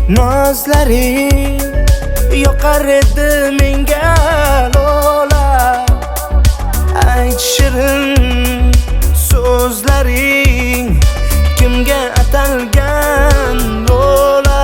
Nozlaring yoqar edi menga Lola. Ayt shirin so'zlaring kimga atalgan Lola.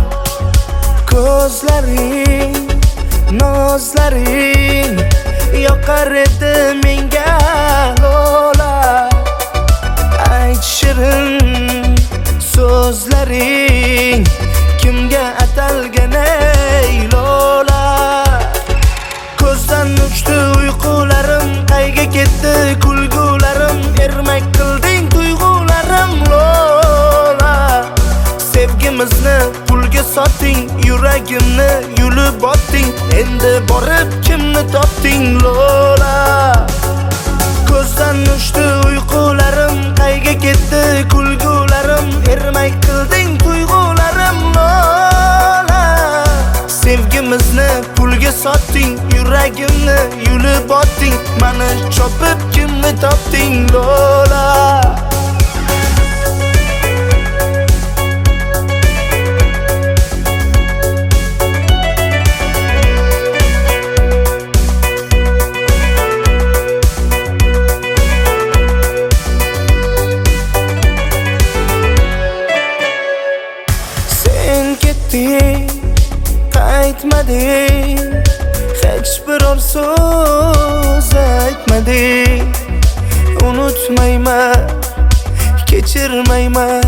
Ko'zlaring, nozlaring yoqar edi menga Lola. Ayt shirin so'zlaring kimga atalgan ey Lola. Ko'zdan uchdi uyqularim, qayga ketdi kulgularim, ermak qilding tuyg'ularim Lola. Sevgimizni pulga sotding, yuragimni yulib otding, endi borib kimni topding Lola. Ko'zdan uchdi uyqularim, qayga ketdi kulgularim, ermak qilding tuyg'ularim Lola. Sevgimizni pulga sotding, yuragimni yulib otding, mani chopib kimni topding Lola. Qaytmading, hech biror so'z aytmading. Unutmayman, kechirmayman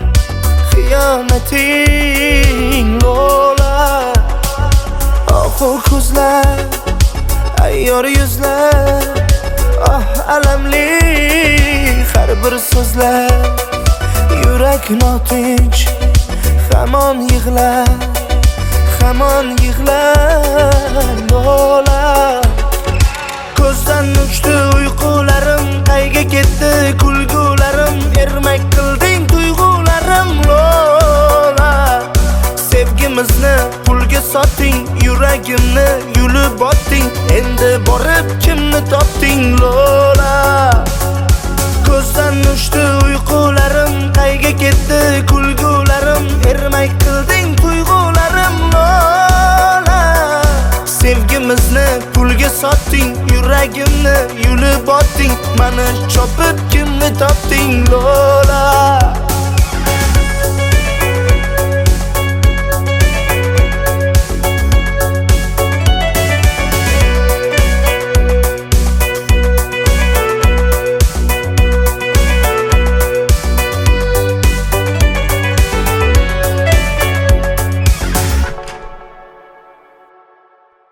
xiyonating Lola. Ohu ko'zlar, ayyor yuzlar, alamli har bir so'zlar. Yurak notinch, hamon yig'lar, hamon yig'lar Lola. Ko'zdan uchdi uyqularim, qayga ketdi kulgularim, ermak qilding tuyg'ularim Lola. Sevgimizni pulga sotding, yuragimni yulib otding, endi borib kimni topding Lola. Ko'zdan uchdi uyqularim, qayga ketdi kulgularim, ermak qilding tuyg'ularim Lola. Sevgimizni pulga sotding, yuragimni yulib otding, mani chopib kimni topding Lola.